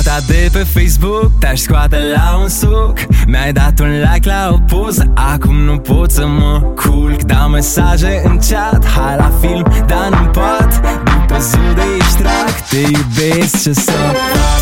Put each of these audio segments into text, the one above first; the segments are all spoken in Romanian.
fata de pe Facebook, te-aș scoate la un suc. Mi-ai dat un like la o poză, acum nu pot să mă culc. Dau mesaje în chat, hai la film, dar nu-mi pot. După zi de extract, te iubesc, ce să fac?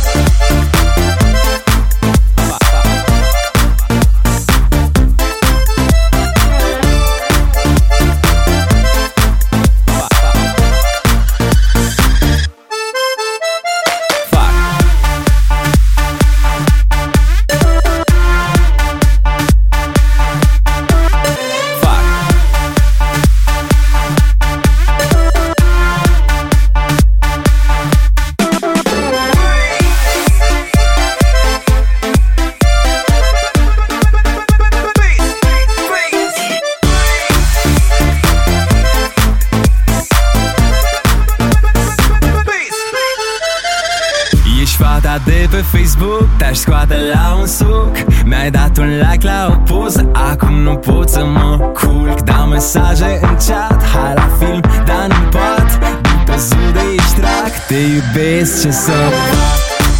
Fata de pe Facebook, te-aș scoate la un suc. Mi-ai dat un like la o poză, acum nu pot să mă culc. Dau mesaje în chat, hai la film, dar nu pot. După zi de extract, te iubesc, ce să fac?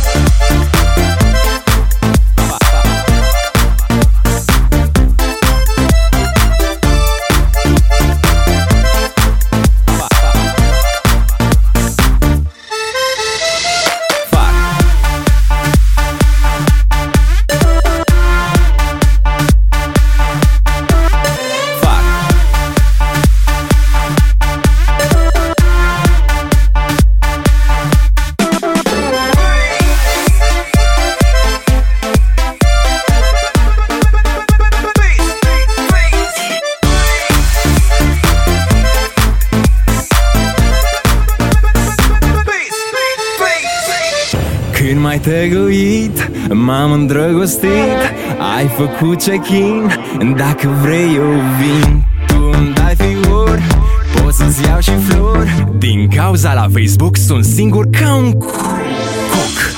Când m-ai tăguit, m-am îndrăgostit. Ai făcut check-in, dacă vrei eu vin. Tu îmi dai fior, pot să-ți iau și flori. Din cauza la Facebook sunt singur ca un coc.